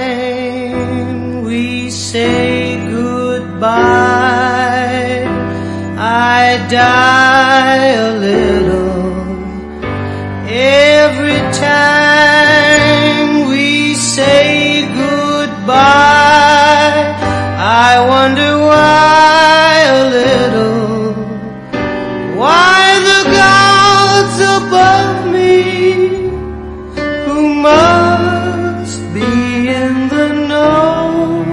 time we say goodbye, I die a little. Every time we say goodbye, I wonder why a little. Why the gods above me, who must be in the know,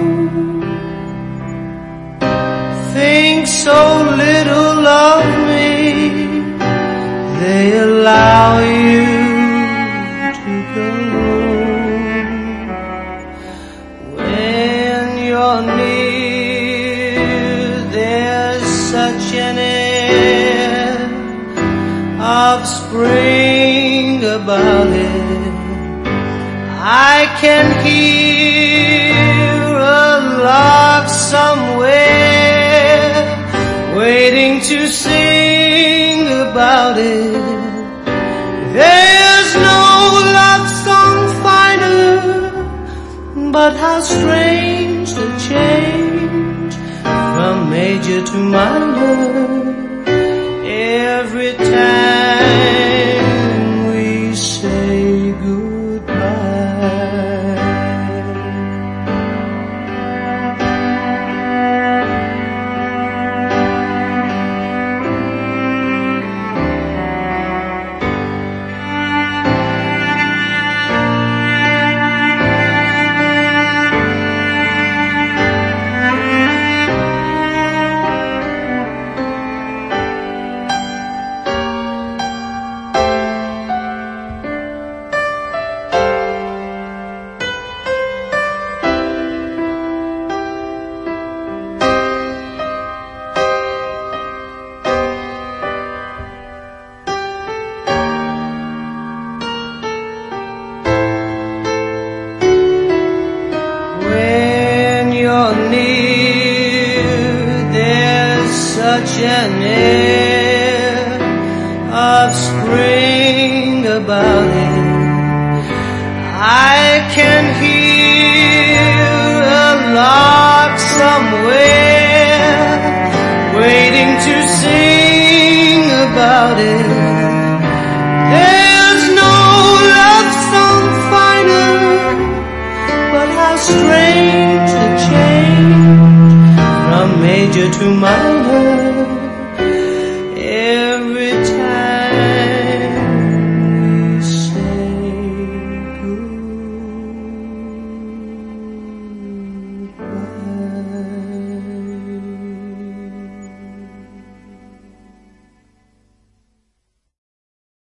think so little of me, they allow you to go. When you're near, there's such an air of spring about it. I can hear a lark somewhere waiting to sing about it. There's no love song finer, but how strange the change from major to minor. Every time we say goodbye. Such an air of spring about it. I can hear a lark somewhere waiting to sing about it. There's no love song finer, but how strange the change from major to minor.